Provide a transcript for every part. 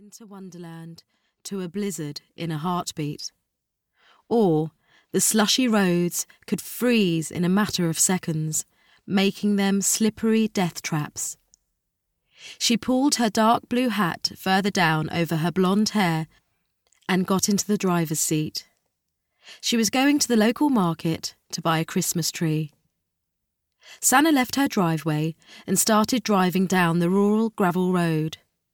winter wonderland to a blizzard in a heartbeat. Or the slushy roads could freeze in a matter of seconds, making them slippery death traps. She pulled her dark blue hat further down over her blonde hair and got into the driver's seat. She was going to the local market to buy a Christmas tree. Sanna left her driveway and started driving down the rural gravel road.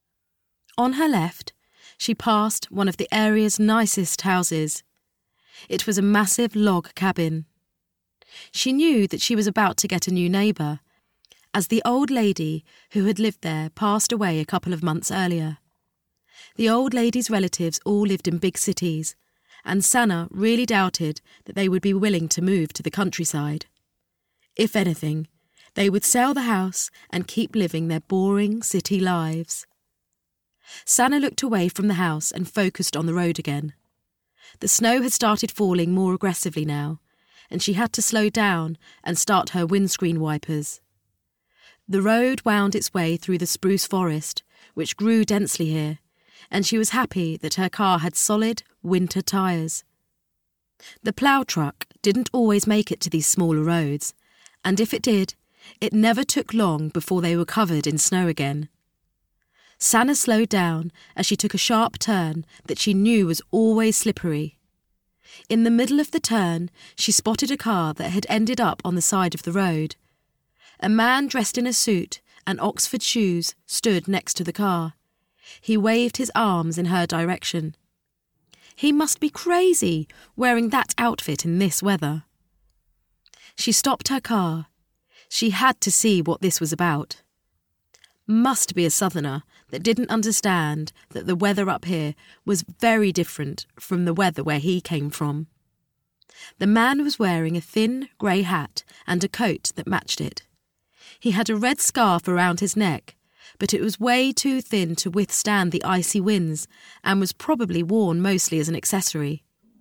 On her left, she passed one of the area's nicest houses. It was a massive log cabin. She knew that she was about to get a new neighbour, as the old lady who had lived there passed away a couple of months earlier. The old lady's relatives all lived in big cities, and Sanna really doubted that they would be willing to move to the countryside. If anything, they would sell the house and keep living their boring city lives. Sanna looked away from the house and focused on the road again. The snow had started falling more aggressively now, and she had to slow down and start her windscreen wipers. The road wound its way through the spruce forest, which grew densely here, and she was happy that her car had solid winter tyres. The plough truck didn't always make it to these smaller roads, and if it did, it never took long before they were covered in snow again. Sanna slowed down as she took a sharp turn that she knew was always slippery. In the middle of the turn, she spotted a car that had ended up on the side of the road. A man dressed in a suit and Oxford shoes stood next to the car. He waved his arms in her direction. He must be crazy, wearing that outfit in this weather. She stopped her car. She had to see what this was about. Must be a southerner that didn't understand that the weather up here was very different from the weather where he came from. The man was wearing a thin grey hat and a coat that matched it. He had a red scarf around his neck, but it was way too thin to withstand the icy winds and was probably worn mostly as an accessory.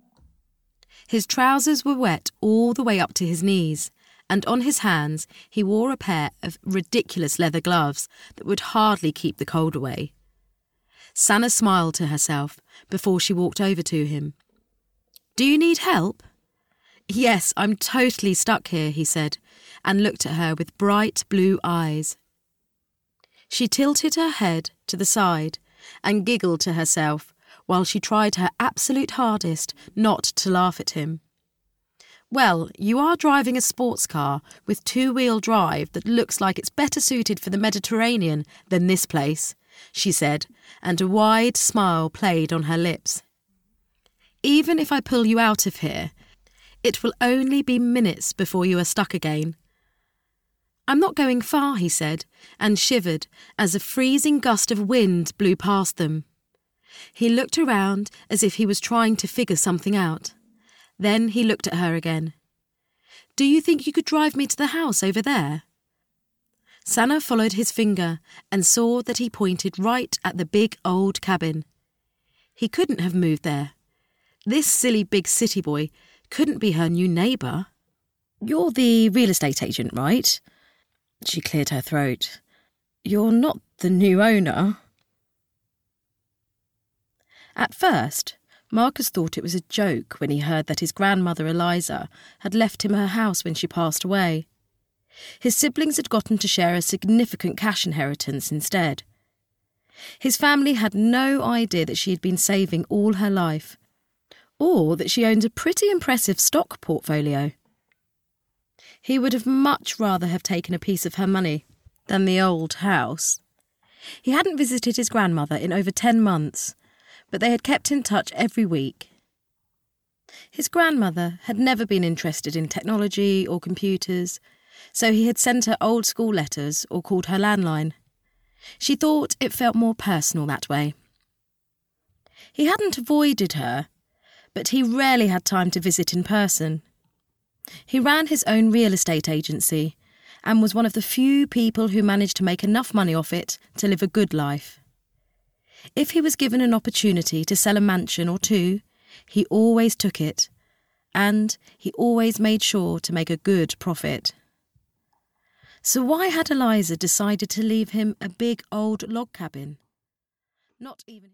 His trousers were wet all the way up to his knees, and on his hands he wore a pair of ridiculous leather gloves that would hardly keep the cold away. Sanna smiled to herself before she walked over to him. "Do you need help?" "Yes, I'm totally stuck here," he said, and looked at her with bright blue eyes. She tilted her head to the side and giggled to herself while she tried her absolute hardest not to laugh at him. "Well, you are driving a sports car with two-wheel drive that looks like it's better suited for the Mediterranean than this place," she said, and a wide smile played on her lips. "Even if I pull you out of here, it will only be minutes before you are stuck again." "I'm not going far," he said, and shivered as a freezing gust of wind blew past them. He looked around as if he was trying to figure something out. Then he looked at her again. "Do you think you could drive me to the house over there?" Sanna followed his finger and saw that he pointed right at the big old cabin. He couldn't have moved there. This silly big city boy couldn't be her new neighbour. "You're the real estate agent, right?" She cleared her throat. "You're not the new owner?" At first, Marcus thought it was a joke when he heard that his grandmother Eliza had left him her house when she passed away. His siblings had gotten to share a significant cash inheritance instead. His family had no idea that she had been saving all her life, or that she owned a pretty impressive stock portfolio. He would have much rather have taken a piece of her money than the old house. He hadn't visited his grandmother in over 10 months, but they had kept in touch every week. His grandmother had never been interested in technology or computers, so he had sent her old school letters or called her landline. She thought it felt more personal that way. He hadn't avoided her, but he rarely had time to visit in person. He ran his own real estate agency and was one of the few people who managed to make enough money off it to live a good life. If he was given an opportunity to sell a mansion or two, he always took it, and he always made sure to make a good profit. So why had Eliza decided to leave him a big old log cabin? Not even...